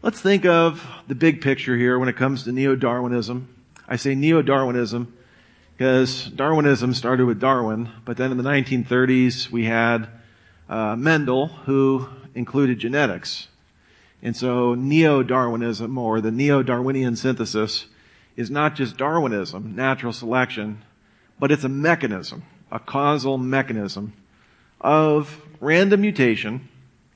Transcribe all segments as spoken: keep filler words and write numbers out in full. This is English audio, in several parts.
Let's think of the big picture here when it comes to neo-Darwinism. I say neo-Darwinism because Darwinism started with Darwin, but then in the nineteen thirties we had uh, Mendel, who included genetics. And so neo-Darwinism, or the neo-Darwinian synthesis, is not just Darwinism, natural selection, but it's a mechanism, a causal mechanism of random mutation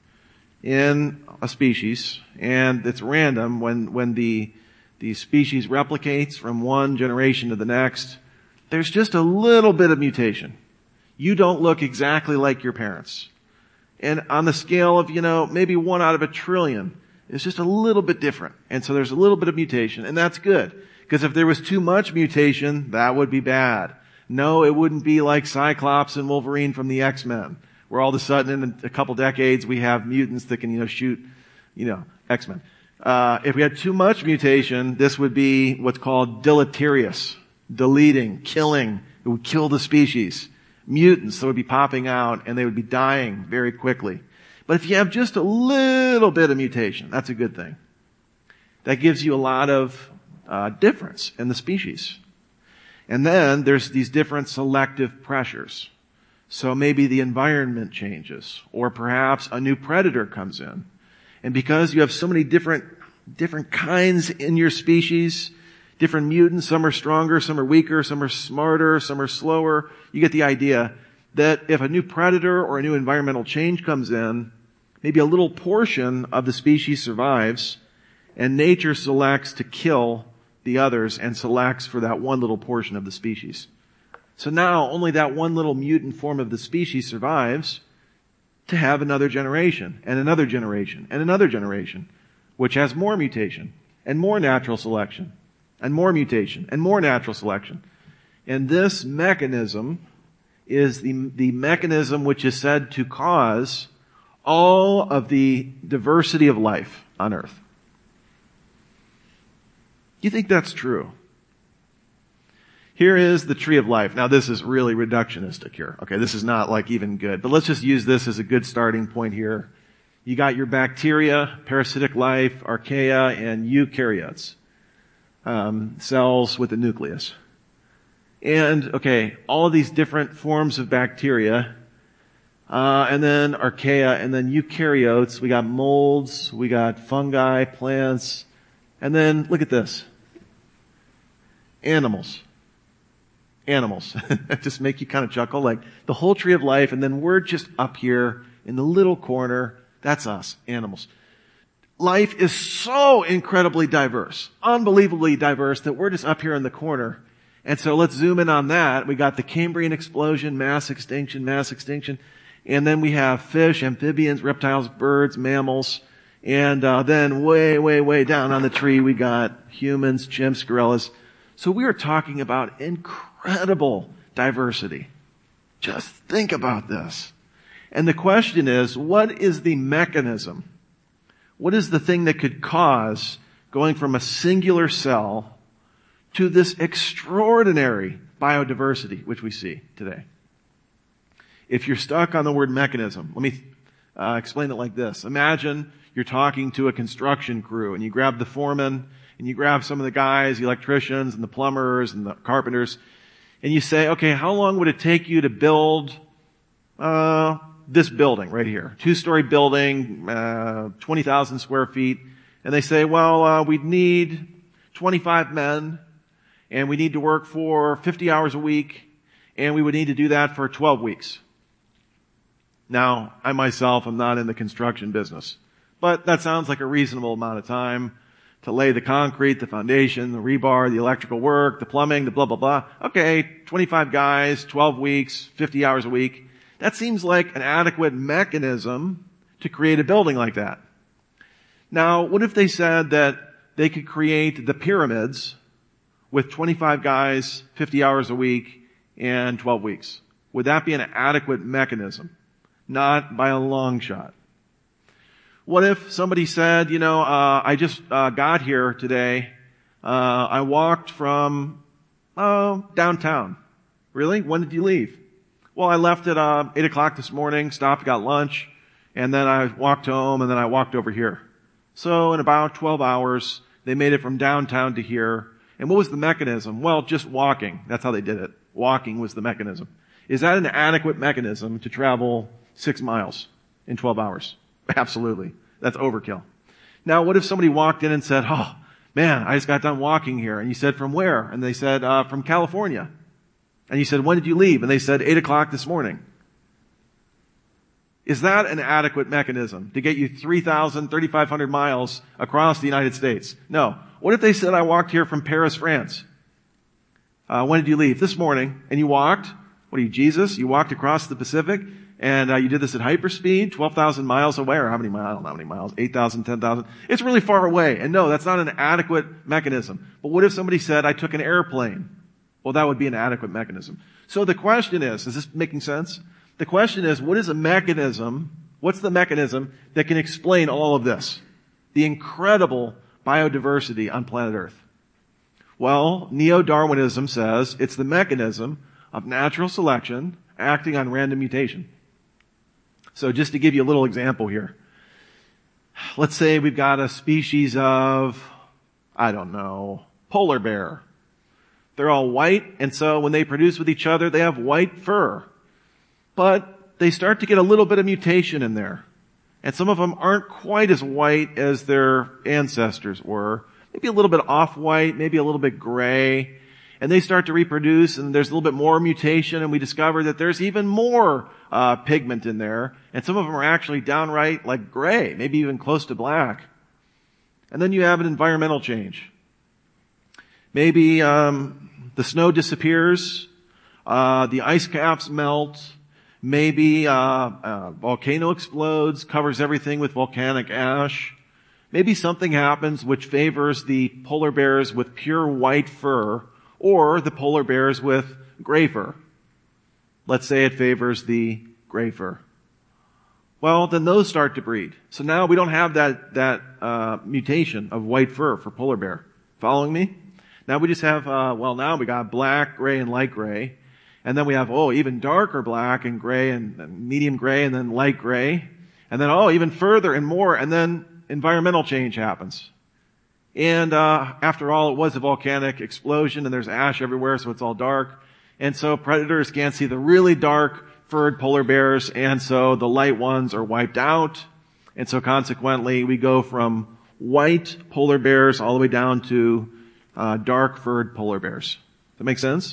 in a species, and it's random when, when the, the species replicates from one generation to the next. There's just a little bit of mutation. You don't look exactly like your parents. And on the scale of, you know, maybe one out of a trillion, it's just a little bit different. And so there's a little bit of mutation, and that's good. Because if there was too much mutation, that would be bad. No, it wouldn't be like Cyclops and Wolverine from the X-Men, where all of a sudden in a couple decades we have mutants that can, you know, shoot, you know, X-Men. Uh, if we had too much mutation, this would be what's called deleterious, deleting, killing. It would kill the species. Mutants that would be popping out and they would be dying very quickly. But if you have just a little bit of mutation, that's a good thing. That gives you a lot of uh, difference in the species. And then there's these different selective pressures. So maybe the environment changes, or perhaps a new predator comes in. And because you have so many different, different kinds in your species, different mutants, some are stronger, some are weaker, some are smarter, some are slower, you get the idea that if a new predator or a new environmental change comes in, maybe a little portion of the species survives, and nature selects to kill the others and selects for that one little portion of the species. So now only that one little mutant form of the species survives to have another generation and another generation and another generation, which has more mutation and more natural selection and more mutation and more natural selection. And this mechanism is the, the mechanism which is said to cause all of the diversity of life on Earth. Do you think that's true? Here is the tree of life. Now this is really reductionistic here. Okay, this is not like even good, but let's just use this as a good starting point here. You got your bacteria, parasitic life, archaea, and eukaryotes. Um, cells with a nucleus. And, okay, all of these different forms of bacteria, uh, and then archaea, and then eukaryotes. We got molds, we got fungi, plants, and then look at this. Animals. Animals. That just make you kind of chuckle, like the whole tree of life, and then we're just up here in the little corner. That's us, animals. Life is so incredibly diverse, unbelievably diverse, that we're just up here in the corner. And so let's zoom in on that. We got the Cambrian explosion, mass extinction, mass extinction. And then we have fish, amphibians, reptiles, birds, mammals. And uh, then way, way, way down on the tree, we got humans, chimps, gorillas. So we are talking about incredible diversity. Just think about this. And the question is, what is the mechanism? What is the thing that could cause going from a singular cell to this extraordinary biodiversity which we see today? If you're stuck on the word mechanism, let me uh, explain it like this. Imagine you're talking to a construction crew and you grab the foreman and you grab some of the guys, the electricians and the plumbers and the carpenters, and you say, okay, how long would it take you to build uh this building right here? Two-story building, uh twenty thousand square feet. And they say, well, uh we'd need twenty-five men, and we need to work for fifty hours a week, and we would need to do that for twelve weeks. Now, I myself am not in the construction business, but that sounds like a reasonable amount of time to lay the concrete, the foundation, the rebar, the electrical work, the plumbing, the blah, blah, blah. Okay, twenty-five guys, twelve weeks, fifty hours a week. That seems like an adequate mechanism to create a building like that. Now, what if they said that they could create the pyramids with twenty-five guys, fifty hours a week, and twelve weeks? Would that be an adequate mechanism? Not by a long shot. What if somebody said, you know, uh, I just uh, got here today. Uh, I walked from uh, downtown. Really? When did you leave? Well, I left at uh, eight o'clock this morning, stopped, got lunch, and then I walked home, and then I walked over here. So in about twelve hours, they made it from downtown to here. And what was the mechanism? Well, just walking. That's how they did it. Walking was the mechanism. Is that an adequate mechanism to travel six miles in twelve hours? Absolutely. That's overkill. Now, what if somebody walked in and said, oh, man, I just got done walking here. And you said, from where? And they said, uh, from California. And you said, when did you leave? And they said, eight o'clock this morning. Is that an adequate mechanism to get you three thousand, thirty-five hundred miles across the United States? No. What if they said, I walked here from Paris, France? Uh, when did you leave? This morning. And you walked, what are you, Jesus? You walked across the Pacific, and uh, you did this at hyperspeed, twelve thousand miles away, or how many miles? I don't know how many miles, eight thousand, ten thousand. It's really far away. And no, that's not an adequate mechanism. But what if somebody said, I took an airplane? Well, that would be an adequate mechanism. So the question is, is this making sense? The question is, what is a mechanism, what's the mechanism that can explain all of this? The incredible biodiversity on planet Earth. Well, Neo-Darwinism says it's the mechanism of natural selection acting on random mutation. So just to give you a little example here. Let's say we've got a species of, I don't know, polar bear. They're all white, and so when they produce with each other, they have white fur. But they start to get a little bit of mutation in there. And some of them aren't quite as white as their ancestors were. Maybe a little bit off-white, maybe a little bit gray. And they start to reproduce, and there's a little bit more mutation, and we discover that there's even more uh, pigment in there. And some of them are actually downright like gray, maybe even close to black. And then you have an environmental change. Maybe um, the snow disappears, uh, the ice caps melt, maybe uh, a volcano explodes, covers everything with volcanic ash. Maybe something happens which favors the polar bears with pure white fur or the polar bears with gray fur. Let's say it favors the gray fur. Well, then those start to breed. So now we don't have that, that uh, mutation of white fur for polar bear. Following me? Now we just have, uh, well, now we got black, gray, and light gray. And then we have, oh, even darker black and gray and medium gray and then light gray. And then, oh, even further and more. And then environmental change happens. And uh after all, it was a volcanic explosion and there's ash everywhere, so it's all dark. And so predators can't see the really dark furred polar bears, and so the light ones are wiped out. And so consequently, we go from white polar bears all the way down to uh dark furred polar bears. Does that make sense?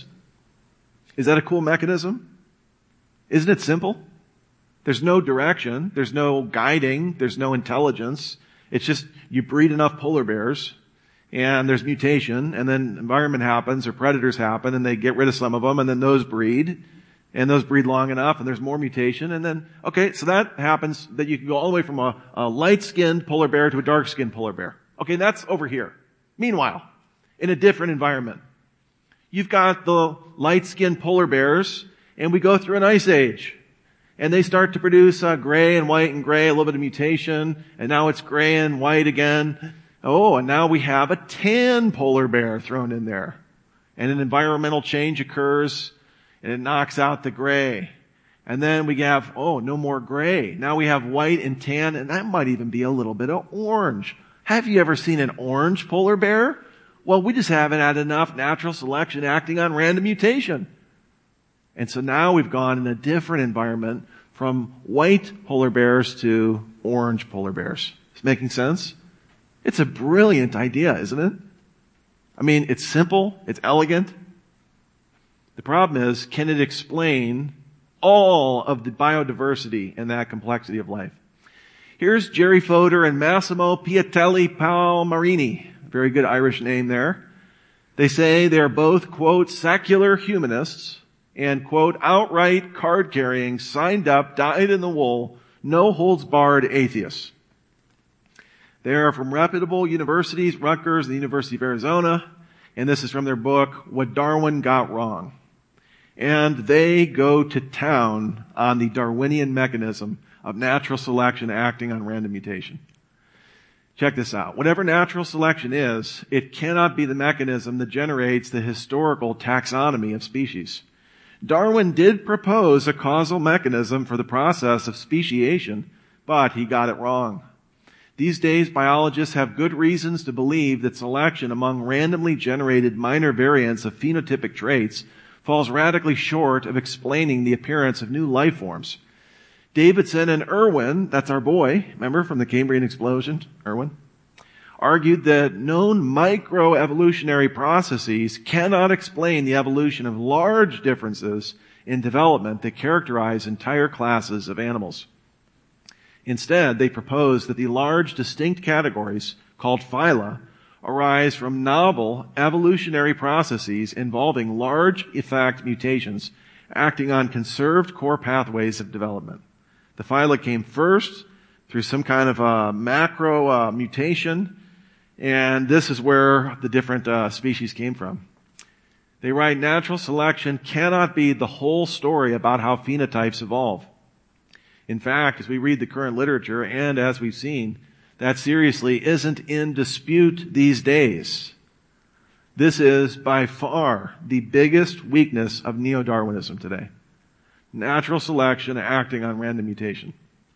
Is that a cool mechanism? Isn't it simple? There's no direction. There's no guiding. There's no intelligence. It's just you breed enough polar bears and there's mutation and then environment happens or predators happen and they get rid of some of them and then those breed and those breed long enough and there's more mutation and then, okay, so that happens that you can go all the way from a, a light-skinned polar bear to a dark-skinned polar bear. Okay, that's over here. Meanwhile, in a different environment, you've got the light-skinned polar bears and we go through an ice age. And they start to produce uh, gray and white and gray, a little bit of mutation, and now it's gray and white again. Oh, and now we have a tan polar bear thrown in there. And an environmental change occurs, and it knocks out the gray. And then we have, oh, no more gray. Now we have white and tan, and that might even be a little bit of orange. Have you ever seen an orange polar bear? Well, we just haven't had enough natural selection acting on random mutation. And so now we've gone in a different environment from white polar bears to orange polar bears. Is it making sense? It's a brilliant idea, isn't it? I mean, it's simple, it's elegant. The problem is, can it explain all of the biodiversity and that complexity of life? Here's Jerry Fodor and Massimo Piatelli Palmarini. Very good Irish name there. They say they're both, quote, secular humanists and, quote, outright card-carrying, signed-up, dyed-in-the-wool, no-holds-barred atheists. They are from reputable universities, Rutgers, the University of Arizona, and this is from their book, What Darwin Got Wrong. And they go to town on the Darwinian mechanism of natural selection acting on random mutation. Check this out. Whatever natural selection is, it cannot be the mechanism that generates the historical taxonomy of species. Darwin did propose a causal mechanism for the process of speciation, but he got it wrong. These days, biologists have good reasons to believe that selection among randomly generated minor variants of phenotypic traits falls radically short of explaining the appearance of new life forms. Davidson and Irwin, that's our boy, remember from the Cambrian explosion, Irwin, argued that known microevolutionary processes cannot explain the evolution of large differences in development that characterize entire classes of animals. Instead, they proposed that the large distinct categories called phyla arise from novel evolutionary processes involving large effect mutations acting on conserved core pathways of development. The phyla came first through some kind of a macro uh, mutation, and this is where the different uh, species came from. They write, natural selection cannot be the whole story about how phenotypes evolve. In fact, as we read the current literature and as we've seen, that seriously isn't in dispute these days. This is by far the biggest weakness of neo-Darwinism today. Natural selection acting on random mutation.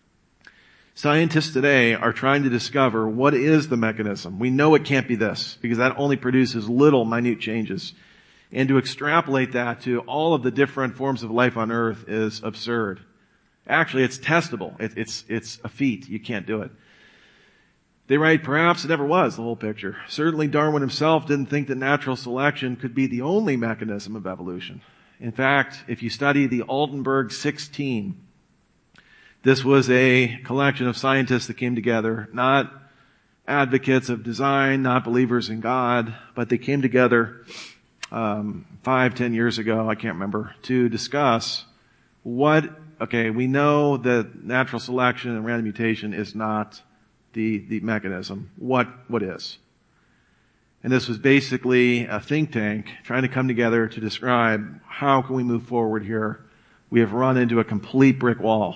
Scientists today are trying to discover what is the mechanism. We know it can't be this because that only produces little minute changes. And to extrapolate that to all of the different forms of life on Earth is absurd. Actually, it's testable. It, it's, it's a feat. You can't do it. They write, perhaps it never was the whole picture. Certainly Darwin himself didn't think that natural selection could be the only mechanism of evolution. In fact, if you study the Altenberg sixteen, this was a collection of scientists that came together, not advocates of design, not believers in God, but they came together um, five, ten years ago, I can't remember, to discuss what, okay, we know that natural selection and random mutation is not the, the mechanism. What, what is? And this was basically a think tank trying to come together to describe how can we move forward here. We have run into a complete brick wall.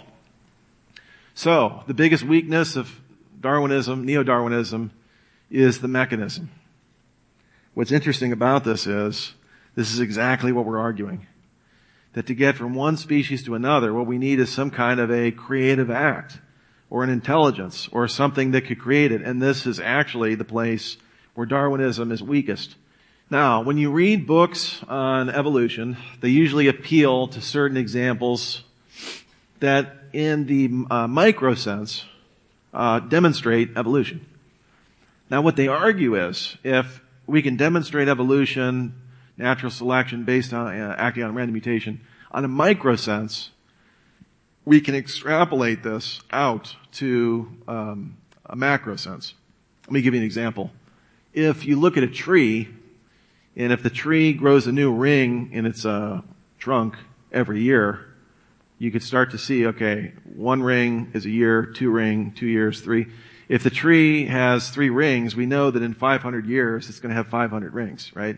So, the biggest weakness of Darwinism, neo-Darwinism, is the mechanism. What's interesting about this is, this is exactly what we're arguing. That to get from one species to another, what we need is some kind of a creative act, or an intelligence, or something that could create it. And this is actually the place where Darwinism is weakest. Now, when you read books on evolution, they usually appeal to certain examples that in the uh, micro sense uh, demonstrate evolution. Now, what they argue is, if we can demonstrate evolution, natural selection based on uh, acting on random mutation, on a micro sense, we can extrapolate this out to um, a macro sense. Let me give you an example. If you look at a tree, and if the tree grows a new ring in its uh, trunk every year, you could start to see, okay, one ring is a year, two ring, two years, three. If the tree has three rings, we know that in five hundred years, it's going to have five hundred rings, right?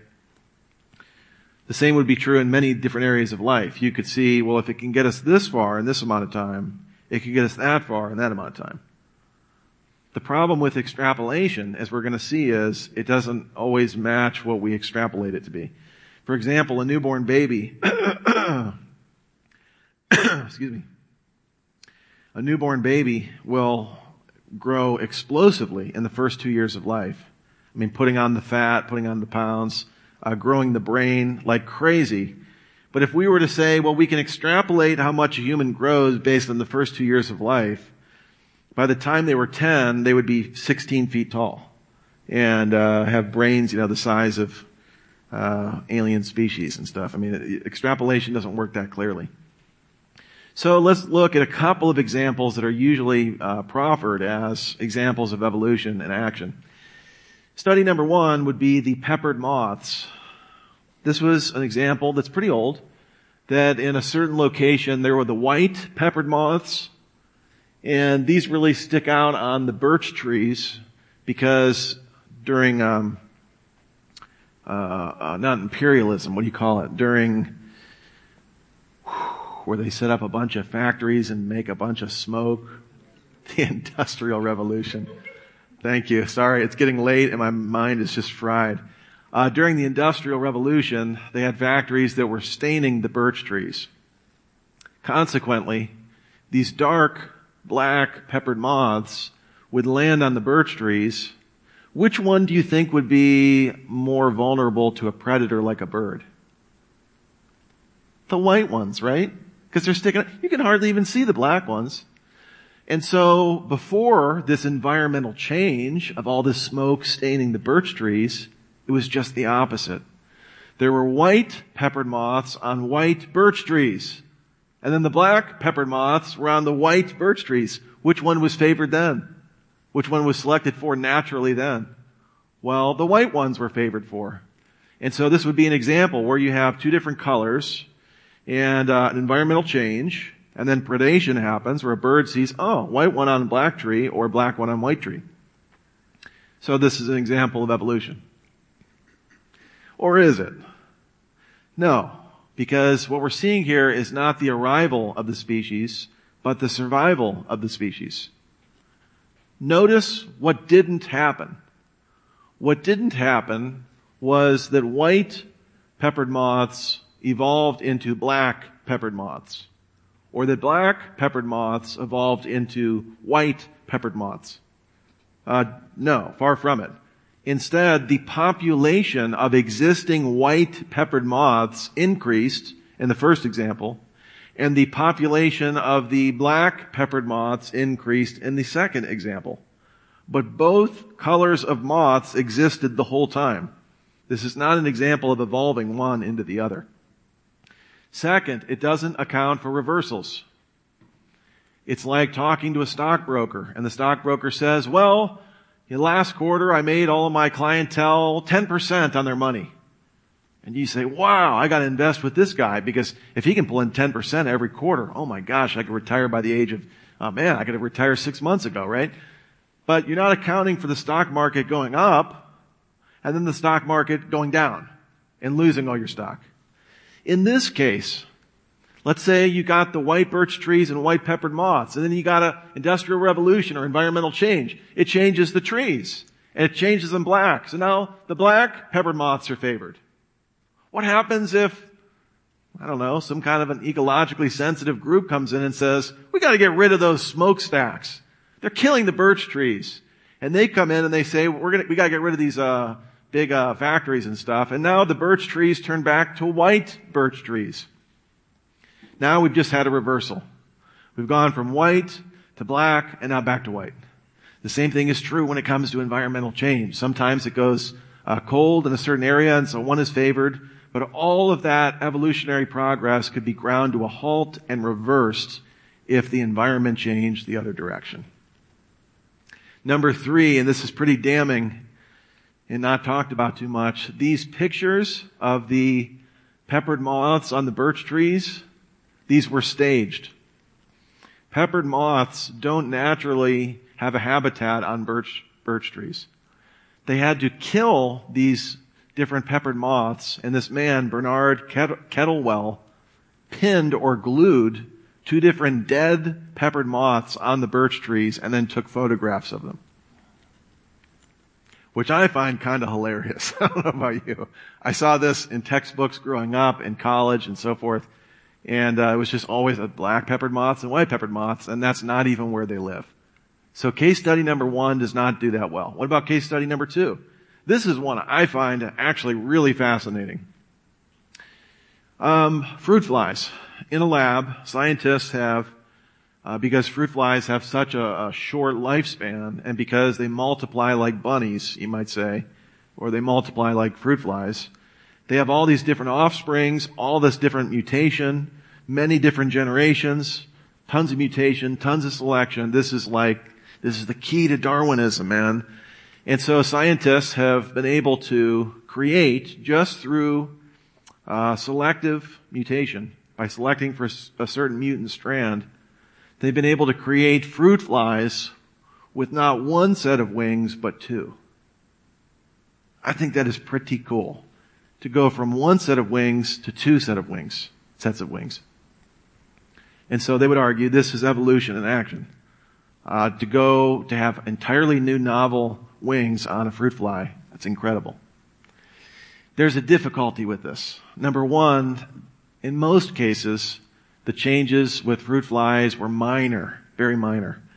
The same would be true in many different areas of life. You could see, well, if it can get us this far in this amount of time, it could get us that far in that amount of time. The problem with extrapolation, as we're going to see, is it doesn't always match what we extrapolate it to be. For example, a newborn baby, excuse me, a newborn baby will grow explosively in the first two years of life. I mean, putting on the fat, putting on the pounds, uh, growing the brain like crazy. But if we were to say, well, we can extrapolate how much a human grows based on the first two years of life, by the time they were ten, they would be sixteen feet tall and uh, have brains, you know, the size of uh, alien species and stuff. I mean, extrapolation doesn't work that clearly. So let's look at a couple of examples that are usually uh, proffered as examples of evolution in action. Study number one would be the peppered moths. This was an example that's pretty old, that in a certain location there were the white peppered moths, and these really stick out on the birch trees because during, um, uh, uh, not imperialism, what do you call it? During where they set up a bunch of factories and make a bunch of smoke. The Industrial Revolution. Thank you. Sorry, it's getting late and my mind is just fried. Uh, during the Industrial Revolution, they had factories that were staining the birch trees. Consequently, these dark, black, peppered moths would land on the birch trees, which one do you think would be more vulnerable to a predator like a bird? The white ones, right? Because they're sticking, you can hardly even see the black ones. And so before this environmental change of all this smoke staining the birch trees, it was just the opposite. There were white peppered moths on white birch trees. And then the black peppered moths were on the white birch trees. Which one was favored then? Which one was selected for naturally then? Well, the white ones were favored for. And so this would be an example where you have two different colors and uh, an environmental change, and then predation happens where a bird sees, oh, white one on black tree or black one on white tree. So this is an example of evolution. Or is it? No, because what we're seeing here is not the arrival of the species, but the survival of the species. Notice what didn't happen. What didn't happen was that white peppered moths evolved into black peppered moths, or that black peppered moths evolved into white peppered moths. Uh, no, far from it. Instead, the population of existing white peppered moths increased in the first example, and the population of the black peppered moths increased in the second example. But both colors of moths existed the whole time. This is not an example of evolving one into the other. Second, it doesn't account for reversals. It's like talking to a stockbroker, and the stockbroker says, well, in last quarter I made all of my clientele ten percent on their money. And you say, wow, I got to invest with this guy because if he can pull in ten percent every quarter, oh my gosh, I could retire by the age of, oh man, I could have retired six months ago, right? But you're not accounting for the stock market going up and then the stock market going down and losing all your stock. In this case, let's say you got the white birch trees and white peppered moths, and then you got an industrial revolution or environmental change. It changes the trees, and it changes them black. So now the black peppered moths are favored. What happens if, I don't know, some kind of an ecologically sensitive group comes in and says, we got to get rid of those smokestacks. They're killing the birch trees. And they come in and they say, we're gonna, we got to get rid of these uh big uh factories and stuff. And now the birch trees turn back to white birch trees. Now we've just had a reversal. We've gone from white to black and now back to white. The same thing is true when it comes to environmental change. Sometimes it goes uh, cold in a certain area and so one is favored. But all of that evolutionary progress could be ground to a halt and reversed if the environment changed the other direction. Number three, and this is pretty damning and not talked about too much, these pictures of the peppered moths on the birch trees, these were staged. Peppered moths don't naturally have a habitat on birch, birch trees. They had to kill these different peppered moths, and this man, Bernard Kettlewell, pinned or glued two different dead peppered moths on the birch trees and then took photographs of them. Which I find kind of hilarious. I don't know about you. I saw this in textbooks growing up, in college and so forth, and uh, it was just always a black peppered moths and white peppered moths, and that's not even where they live. So case study number one does not do that well. What about case study number two? This is one I find actually really fascinating. Um, fruit flies. In a lab, scientists have, uh, because fruit flies have such a, a short lifespan, and because they multiply like bunnies, you might say, or they multiply like fruit flies, they have all these different offsprings, all this different mutation, many different generations, tons of mutation, tons of selection. This is like, this is the key to Darwinism, man. And so scientists have been able to create, just through uh, selective mutation, by selecting for a certain mutant strand, they've been able to create fruit flies with not one set of wings, but two. I think that is pretty cool, to go from one set of wings to two set of wings, sets of wings. And so they would argue this is evolution in action. Uh, to go to have entirely new novel wings on a fruit fly, that's incredible. There's a difficulty with this. Number one, in most cases, the changes with fruit flies were minor, very minor.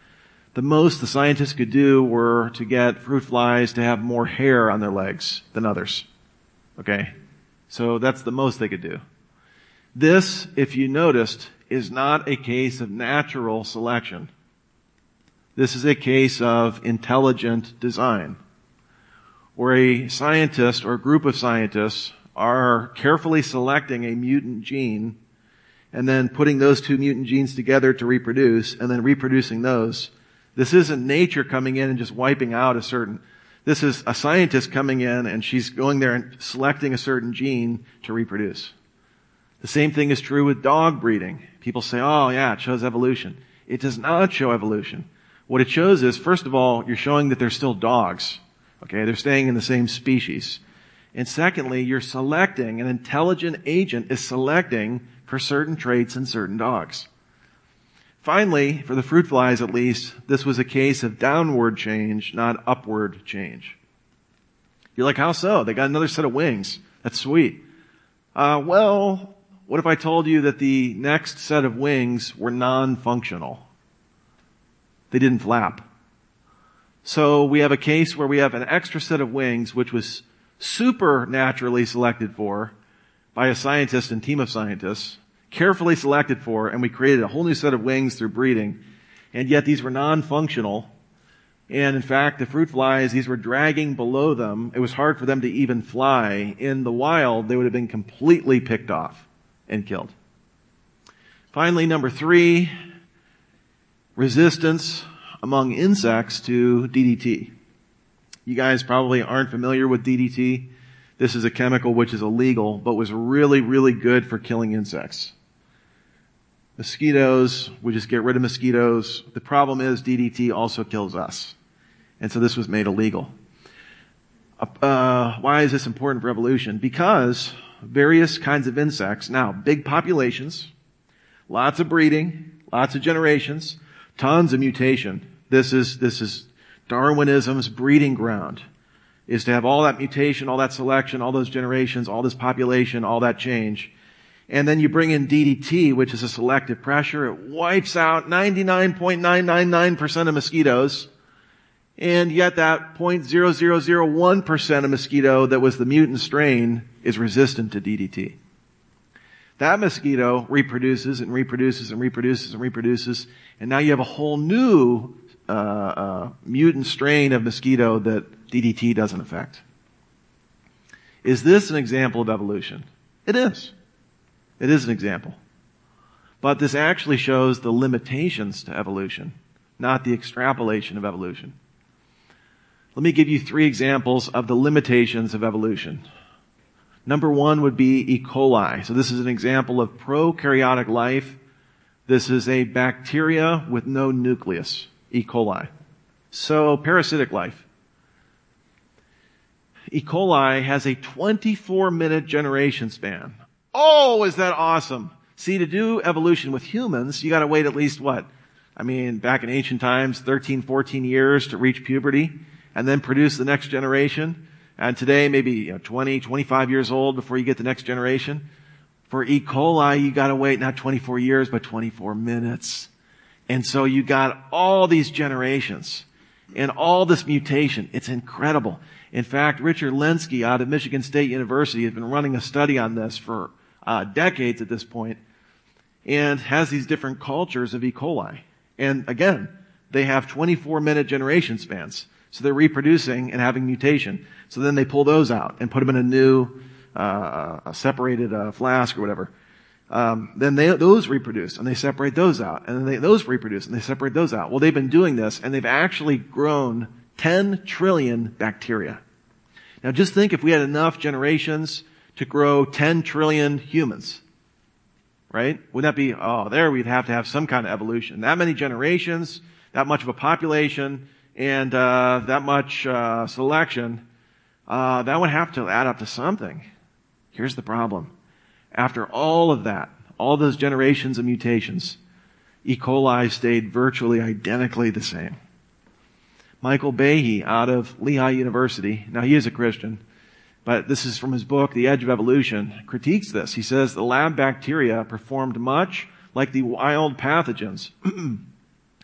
The most the scientists could do were to get fruit flies to have more hair on their legs than others. Okay? So that's the most they could do. This, if you noticed, is not a case of natural selection. This is a case of intelligent design, where a scientist or a group of scientists are carefully selecting a mutant gene and then putting those two mutant genes together to reproduce and then reproducing those. This isn't nature coming in and just wiping out a certain, this is a scientist coming in and she's going there and selecting a certain gene to reproduce. The same thing is true with dog breeding. People say, oh yeah, it shows evolution. It does not show evolution. What it shows is, first of all, you're showing that they're still dogs. Okay, they're staying in the same species. And secondly, you're selecting, an intelligent agent is selecting for certain traits in certain dogs. Finally, for the fruit flies at least, this was a case of downward change, not upward change. You're like, how so? They got another set of wings. That's sweet. Uh, well, what if I told you that the next set of wings were non-functional? They didn't flap. So we have a case where we have an extra set of wings, which was supernaturally selected for by a scientist and team of scientists, carefully selected for, and we created a whole new set of wings through breeding. And yet these were non-functional. And in fact, the fruit flies, these were dragging below them. It was hard for them to even fly. In the wild, they would have been completely picked off and killed. Finally, number three, resistance among insects to D D T. You guys probably aren't familiar with D D T. This is a chemical which is illegal, but was really, really good for killing insects. Mosquitoes, we just get rid of mosquitoes. The problem is D D T also kills us. And so this was made illegal. Uh, why is this important for evolution? Because various kinds of insects, now big populations, lots of breeding, lots of generations, tons of mutation. This is, this is Darwinism's breeding ground, is to have all that mutation, all that selection, all those generations, all this population, all that change. And then you bring in D D T, which is a selective pressure. It wipes out ninety-nine point nine nine nine percent of mosquitoes. And yet that zero point zero zero zero one percent of mosquito that was the mutant strain is resistant to D D T. That mosquito reproduces and reproduces and reproduces and reproduces. And now you have a whole new uh, uh, mutant strain of mosquito that D D T doesn't affect. Is this an example of evolution? It is. It is an example. But this actually shows the limitations to evolution, not the extrapolation of evolution. Let me give you three examples of the limitations of evolution. Number one would be E. coli. So this is an example of prokaryotic life. This is a bacteria with no nucleus, E. coli. So parasitic life. E. coli has a twenty-four minute generation span. Oh, is that awesome? See, to do evolution with humans, you gotta wait at least what? I mean, back in ancient times, thirteen, fourteen years to reach puberty and then produce the next generation. And today, maybe you know, twenty, twenty-five years old before you get the next generation. For E. coli, you gotta wait not twenty-four years, but twenty-four minutes. And so you got all these generations and all this mutation. It's incredible. In fact, Richard Lenski out of Michigan State University has been running a study on this for uh, decades at this point, and has these different cultures of E. coli. And again, they have twenty-four minute generation spans. So they're reproducing and having mutation. So then they pull those out and put them in a new, uh, a separated uh, flask or whatever. Um, then they, those reproduce and they separate those out. And then they, those reproduce and they separate those out. Well, they've been doing this and they've actually grown ten trillion bacteria. Now just think if we had enough generations to grow ten trillion humans. Right? Wouldn't that be, oh, there we'd have to have some kind of evolution. That many generations, that much of a population, and uh that much uh selection, uh that would have to add up to something. Here's the problem. After all of that, all those generations of mutations, E. coli stayed virtually identically the same. Michael Behe out of Lehigh University, now he is a Christian, but this is from his book, The Edge of Evolution, critiques this. He says the lab bacteria performed much like the wild pathogens.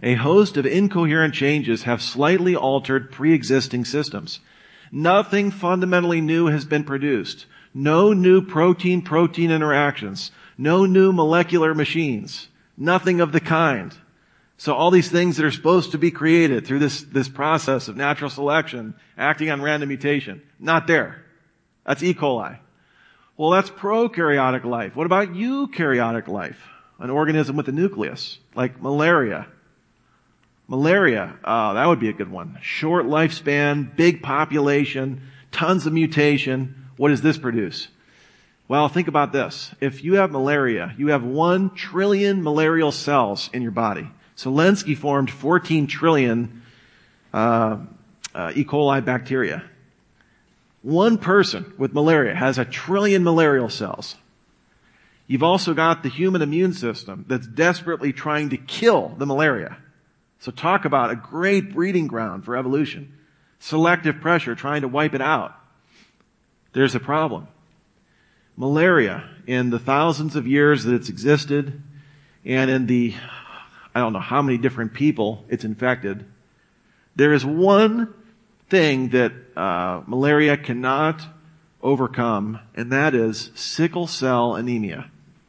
A host of incoherent changes have slightly altered pre-existing systems. Nothing fundamentally new has been produced. No new protein-protein interactions. No new molecular machines. Nothing of the kind. So all these things that are supposed to be created through this, this process of natural selection, acting on random mutation, not there. That's E. coli. Well, that's prokaryotic life. What about eukaryotic life? An organism with a nucleus, like malaria. Malaria, uh, that would be a good one. Short lifespan, big population, tons of mutation. What does this produce? Well, think about this. If you have malaria, you have one trillion malarial cells in your body. So Lenski formed fourteen trillion uh, uh, E. coli bacteria. One person with malaria has a trillion malarial cells. You've also got the human immune system that's desperately trying to kill the malaria. So talk about a great breeding ground for evolution. Selective pressure trying to wipe it out. There's a problem. Malaria, in the thousands of years that it's existed, and in the, I don't know how many different people it's infected, there is one thing that uh, malaria cannot overcome, and that is sickle cell anemia.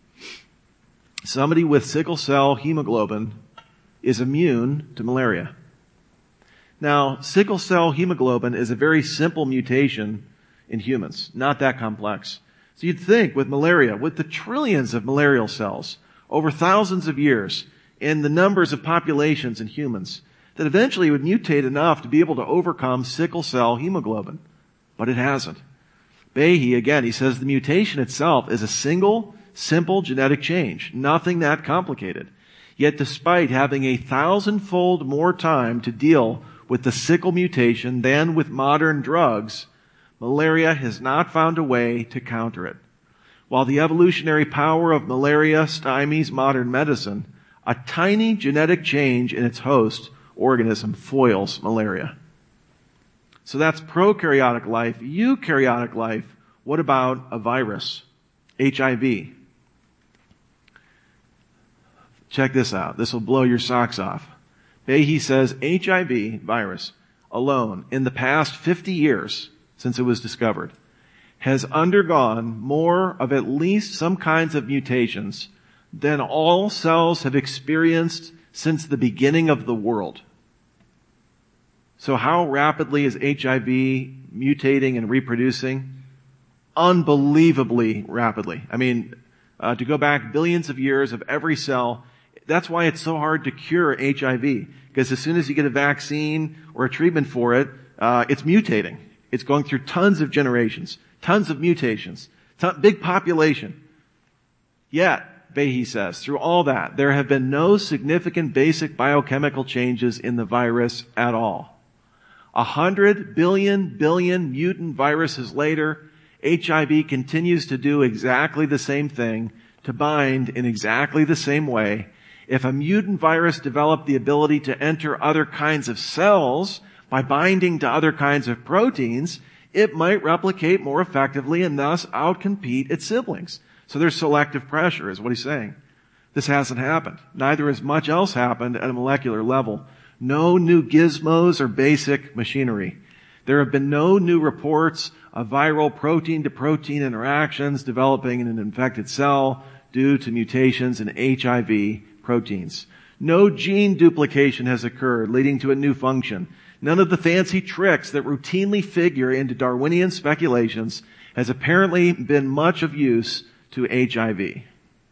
Somebody with sickle cell hemoglobin is immune to malaria. Now, sickle cell hemoglobin is a very simple mutation in humans, not that complex. So you'd think with malaria, with the trillions of malarial cells over thousands of years in the numbers of populations in humans, that eventually it would mutate enough to be able to overcome sickle cell hemoglobin. But it hasn't. Behe, again, he says the mutation itself is a single, simple genetic change. Nothing that complicated. Yet despite having a thousandfold more time to deal with the sickle mutation than with modern drugs, malaria has not found a way to counter it. While the evolutionary power of malaria stymies modern medicine, a tiny genetic change in its host organism foils malaria. So that's prokaryotic life. Eukaryotic life, what about a virus? H I V. Check this out. This will blow your socks off. Behe says H I V virus alone in the past fifty years since it was discovered has undergone more of at least some kinds of mutations than all cells have experienced since the beginning of the world. So how rapidly is H I V mutating and reproducing? Unbelievably rapidly. I mean, uh, to go back billions of years of every cell, that's why it's so hard to cure H I V. Because as soon as you get a vaccine or a treatment for it, uh, it's mutating. It's going through tons of generations, tons of mutations, ton- big population. Yet, Behe says, through all that, there have been no significant basic biochemical changes in the virus at all. A hundred billion billion mutant viruses later, H I V continues to do exactly the same thing, to bind in exactly the same way. If a mutant virus developed the ability to enter other kinds of cells by binding to other kinds of proteins, it might replicate more effectively and thus outcompete its siblings. So there's selective pressure, is what he's saying. This hasn't happened. Neither has much else happened at a molecular level. No new gizmos or basic machinery. There have been no new reports of viral protein-to-protein interactions developing in an infected cell due to mutations in H I V proteins. No gene duplication has occurred, leading to a new function. None of the fancy tricks that routinely figure into Darwinian speculations has apparently been much of use to H I V.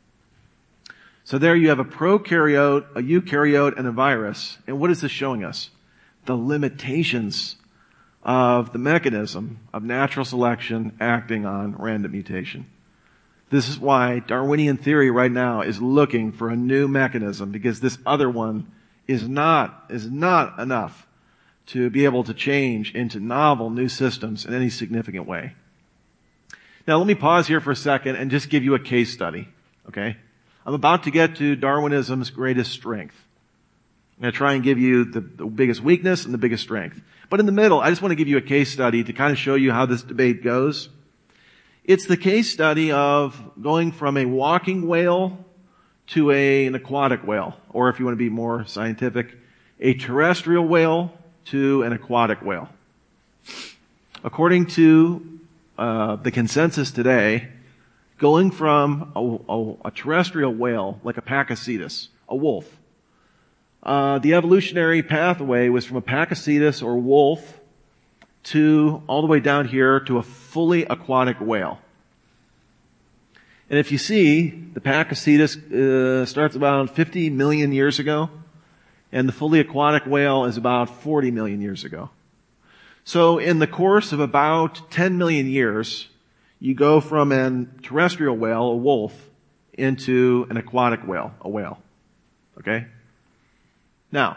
So there you have a prokaryote, a eukaryote, and a virus. And what is this showing us? The limitations of the mechanism of natural selection acting on random mutation. This is why Darwinian theory right now is looking for a new mechanism, because this other one is not, is not enough to be able to change into novel new systems in any significant way. Now let me pause here for a second and just give you a case study, okay? I'm about to get to Darwinism's greatest strength. I'm going to try and give you the, the biggest weakness and the biggest strength. But in the middle, I just want to give you a case study to kind of show you how this debate goes. It's the case study of going from a walking whale to a, an aquatic whale, or if you want to be more scientific, a terrestrial whale to an aquatic whale. According to uh, the consensus today, going from a, a, a terrestrial whale, like a Pakicetus, a wolf, uh, the evolutionary pathway was from a Pakicetus or wolf to all the way down here to a fully aquatic whale. And if you see, the Pakicetus uh, starts about fifty million years ago, and the fully aquatic whale is about forty million years ago. So in the course of about ten million years, you go from a terrestrial whale, a wolf, into an aquatic whale, a whale. Okay? Now,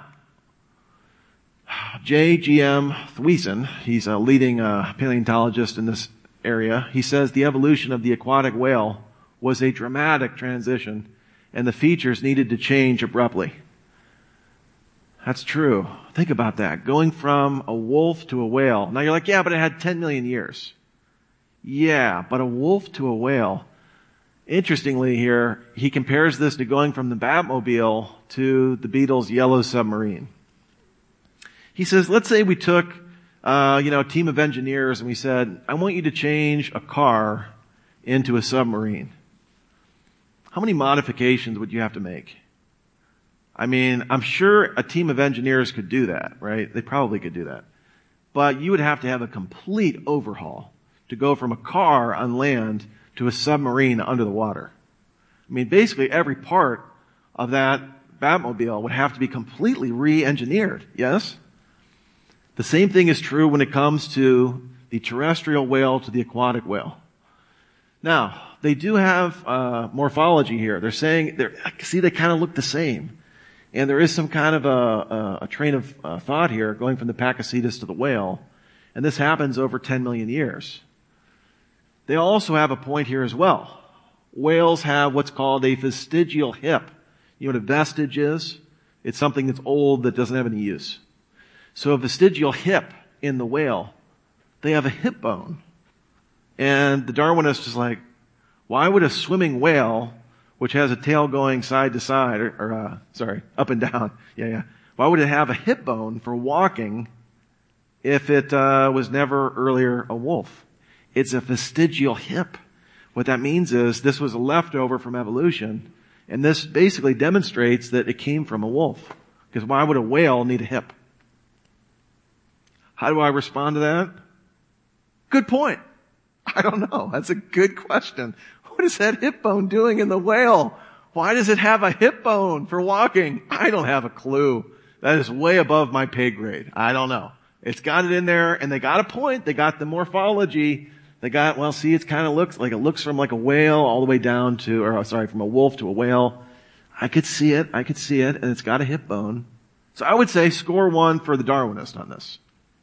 J G M Thwesen, he's a leading uh, paleontologist in this area, he says the evolution of the aquatic whale was a dramatic transition, and the features needed to change abruptly. That's true. Think about that. Going from a wolf to a whale. Now you're like, yeah, but it had ten million years. Yeah, but a wolf to a whale. Interestingly here, he compares this to going from the Batmobile to the Beatles' Yellow Submarine. He says, let's say we took, uh, you know, a team of engineers and we said, I want you to change a car into a submarine. How many modifications would you have to make? I mean, I'm sure a team of engineers could do that, right? They probably could do that. But you would have to have a complete overhaul to go from a car on land to a submarine under the water. I mean, basically every part of that Batmobile would have to be completely re-engineered, yes? The same thing is true when it comes to the terrestrial whale to the aquatic whale. Now, they do have uh, morphology here. They're saying, they're, see, they kind of look the same. And there is some kind of a, a, a train of uh, thought here going from the Pakicetus to the whale. And this happens over ten million years. They also have a point here as well. Whales have what's called a vestigial hip. You know what a vestige is? It's something that's old that doesn't have any use. So a vestigial hip in the whale, they have a hip bone. And the Darwinist is like, why would a swimming whale, which has a tail going side to side, or, or uh, sorry, up and down, yeah, yeah, why would it have a hip bone for walking if it uh, was never earlier a wolf? It's a vestigial hip. What that means is this was a leftover from evolution, and this basically demonstrates that it came from a wolf. Because why would a whale need a hip? How do I respond to that? Good point. I don't know. That's a good question. What is that hip bone doing in the whale? Why does it have a hip bone for walking? I don't have a clue. That is way above my pay grade. I don't know. It's got it in there, and they got a point. They got the morphology. They got, well, see, it kind of looks like it looks from like a whale all the way down to, or sorry, from a wolf to a whale. I could see it. I could see it, and it's got a hip bone. So I would say score one for the Darwinist on this.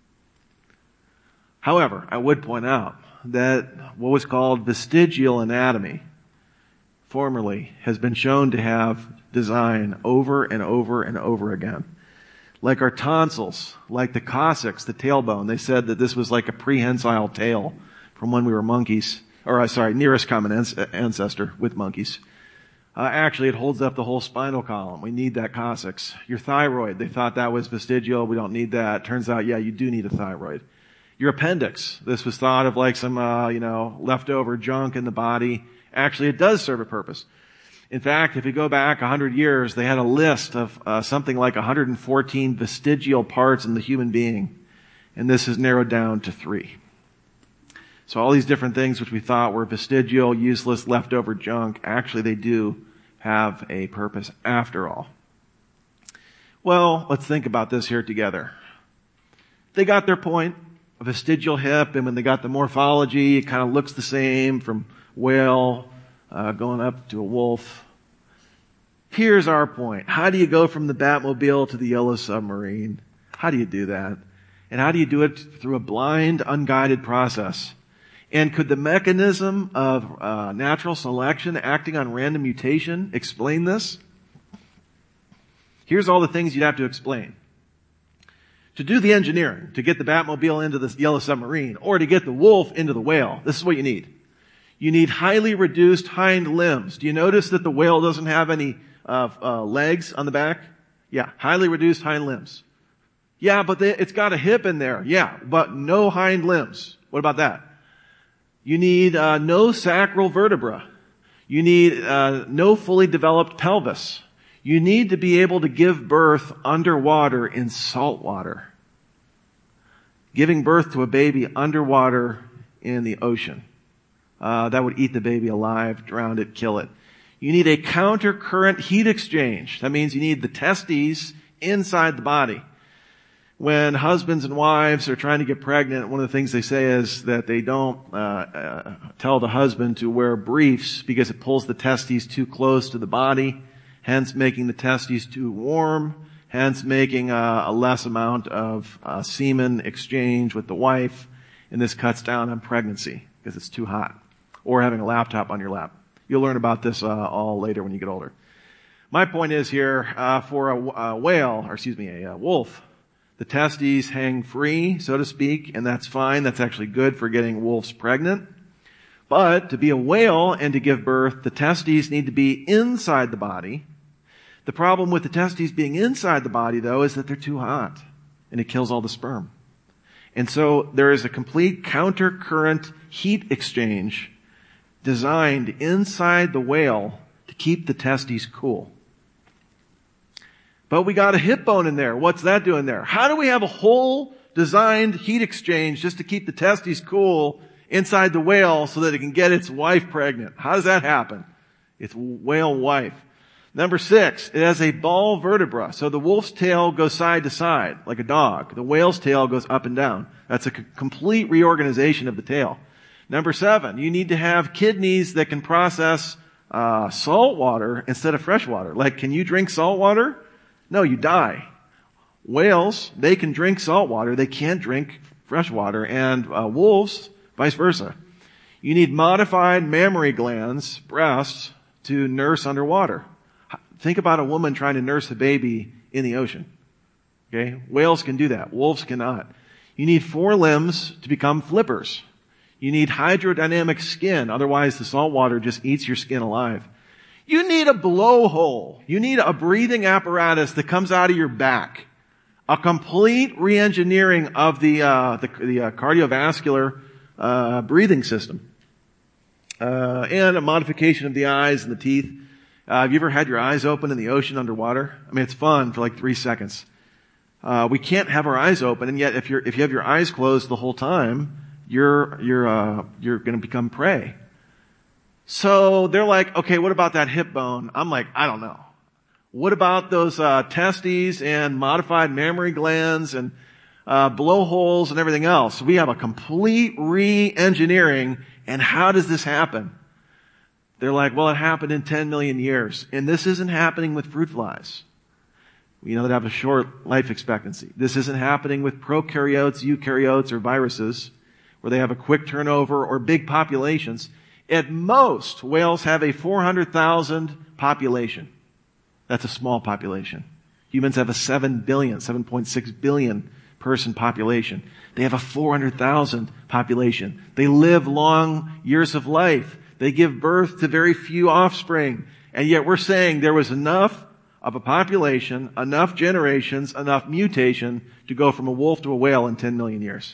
However, I would point out that what was called vestigial anatomy formerly has been shown to have design over and over and over again. Like our tonsils, like the coccyx, the tailbone, they said that this was like a prehensile tail from when we were monkeys, or uh, sorry, nearest common ans- ancestor with monkeys. Uh, actually, it holds up the whole spinal column. We need that coccyx. Your thyroid, they thought that was vestigial. We don't need that. Turns out, yeah, you do need a thyroid. Your appendix, this was thought of like some, uh, you know, leftover junk in the body. Actually, it does serve a purpose. In fact, if you go back one hundred years, they had a list of uh, something like one hundred fourteen vestigial parts in the human being. And this is narrowed down to three. So all these different things which we thought were vestigial, useless, leftover junk, actually they do have a purpose after all. Well, let's think about this here together. They got their point. A vestigial hip, and when they got the morphology, it kind of looks the same from whale uh, going up to a wolf. Here's our point. How do you go from the Batmobile to the Yellow Submarine? How do you do that? And how do you do it through a blind, unguided process? And could the mechanism of uh, natural selection acting on random mutation explain this? Here's all the things you'd have to explain. To do the engineering, to get the Batmobile into the Yellow Submarine, or to get the wolf into the whale, this is what you need. You need highly reduced hind limbs. Do you notice that the whale doesn't have any uh, uh, legs on the back? Yeah. Highly reduced hind limbs. Yeah, but they, it's got a hip in there. Yeah, but no hind limbs. What about that? You need uh, no sacral vertebra. You need uh, no fully developed pelvis. You need to be able to give birth underwater in salt water. Giving birth to a baby underwater in the ocean. Uh, that would eat the baby alive, drown it, kill it. You need a counter-current heat exchange. That means you need the testes inside the body. When husbands and wives are trying to get pregnant, one of the things they say is that they don't uh, uh, tell the husband to wear briefs because it pulls the testes too close to the body, hence making the testes too warm, hence making uh, a less amount of uh, semen exchange with the wife, and this cuts down on pregnancy because it's too hot, or having a laptop on your lap. You'll learn about this uh, all later when you get older. My point is here, uh, for a, a whale, or excuse me, a, a wolf, the testes hang free, so to speak, and that's fine. That's actually good for getting wolves pregnant. But to be a whale and to give birth, the testes need to be inside the body. The problem with the testes being inside the body, though, is that they're too hot, and it kills all the sperm. And so there is a complete counter-current heat exchange designed inside the whale to keep the testes cool. But we got a hip bone in there. What's that doing there? How do we have a whole designed heat exchange just to keep the testes cool inside the whale so that it can get its wife pregnant? How does that happen? Its whale wife. Number six, it has a ball vertebra. So the wolf's tail goes side to side, like a dog. The whale's tail goes up and down. That's a c- complete reorganization of the tail. Number seven, you need to have kidneys that can process uh, salt water instead of fresh water. Like, can you drink salt water? No, you die. Whales, they can drink salt water. They can't drink fresh water. And uh, wolves, vice versa. You need modified mammary glands, breasts, to nurse underwater. Think about a woman trying to nurse a baby in the ocean. Okay? Whales can do that. Wolves cannot. You need four limbs to become flippers. You need hydrodynamic skin. Otherwise, the salt water just eats your skin alive. You need a blowhole. You need a breathing apparatus that comes out of your back. A complete re-engineering of the, uh, the, the uh, cardiovascular uh, breathing system. Uh, and a modification of the eyes and the teeth. Uh, have you ever had your eyes open in the ocean underwater? I mean, it's fun for like three seconds. Uh, we can't have our eyes open, and yet if you're, if you have your eyes closed the whole time, you're, you're, uh, you're gonna become prey. So they're like, okay, what about that hip bone? I'm like, I don't know. What about those, uh, testes and modified mammary glands and, uh, blowholes and everything else? We have a complete re-engineering, and how does this happen? They're like, well, it happened in ten million years. And this isn't happening with fruit flies. We know that have a short life expectancy. This isn't happening with prokaryotes, eukaryotes, or viruses, where they have a quick turnover or big populations. At most, whales have a four hundred thousand population. That's a small population. Humans have a seven billion, seven point six billion person population. They have a four hundred thousand population. They live long years of life. They give birth to very few offspring. And yet we're saying there was enough of a population, enough generations, enough mutation to go from a wolf to a whale in ten million years.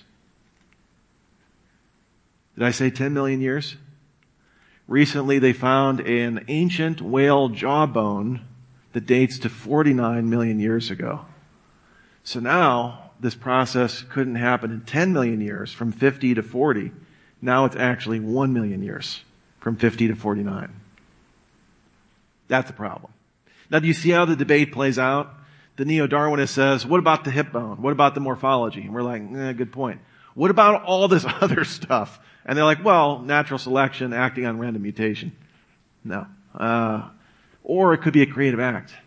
Did I say ten million years? Recently they found an ancient whale jawbone that dates to forty-nine million years ago. So now this process couldn't happen in ten million years, from fifty to forty. Now it's actually one million years, from fifty to forty-nine. That's the problem. Now, do you see how the debate plays out? The neo-Darwinist says, what about the hip bone? What about the morphology? And we're like, eh, good point. What about all this other stuff? And they're like, well, natural selection acting on random mutation. No. Uh, or it could be a creative act.